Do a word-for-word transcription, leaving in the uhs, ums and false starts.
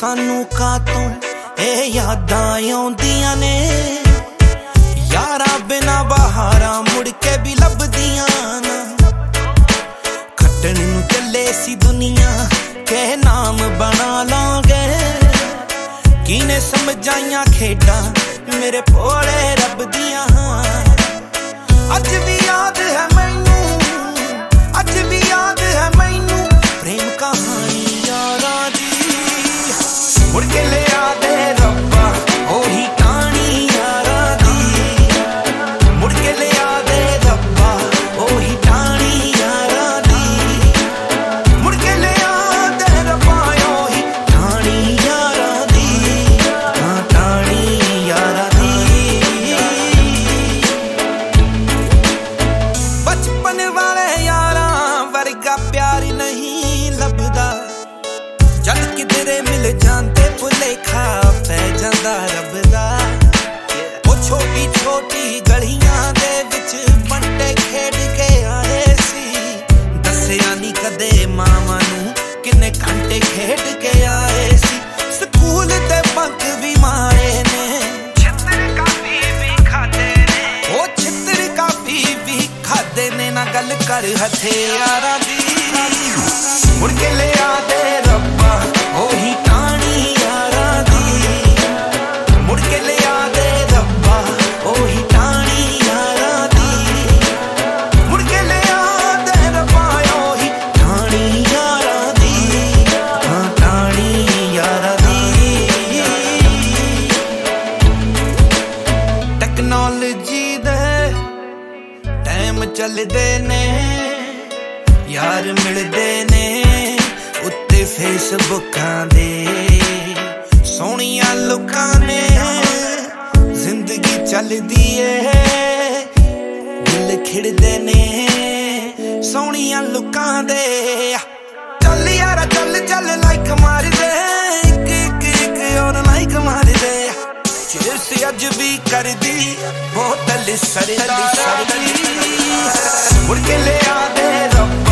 सानू कातों ए यादां आउंदियां ने यारा बिना बहारा मुड़ के भी लभदियां ना खट्टन नूं चले सी दुनिया के नाम बना लांगे किने समझाइयां खेडां मेरे भोले रब दियां अज भी याद है मैनू अज भी याद है मैनू प्रेम कहानी यारा दी मुड़ के ले आ दे रब्बा ओही कहानी यारा दी मुड़ के ले आ दे रब्बा ओही कहानी यारा दी मुड़ के ले आ दे रब्बा ओही कहानी यारा दी हाँ कहानी यारा दी बचपन वाले यारा वर्गा प्यार नहीं लभदा जद किधरे मिल जाते भुलेखा पै जांदा रब दा ओ छोटी छोटी गलियां दे विच बंटे खेड के आए सी दस्सिया नी कदे मावां नूं किन्ने घंटे खेड के आए सी स्कूल ते बंक भी मारे ने छित्तर काफी भी खादे ने ओ छित्तर काफी भी खादे ने ना गल कर हथियारां दी मुड़ के ले आ दे रब्बा ओही कहानी यारा दी मुड़ के ले आ दे रब्बा ओही कहानी यारा दी मुड़ के ले आ दे रब्बा ओही कहानी यारा दी हाँ कहानी यारा दी टेक्नोलॉजी दे टाइम चलदे ने यार मिलदे ने उत्ते फेसबुकां दे सोहणियां लुकां ने जिंदगी चलदी ए दिल खिड़दे ने सोहणियां लुकां दे चल यारा चल चल लाइक मार दे इक इक इक और लाइक मार दे चिरस अज भी कर दी बोतल सरदी सरदी मुड़ के ले आ दे रब्बा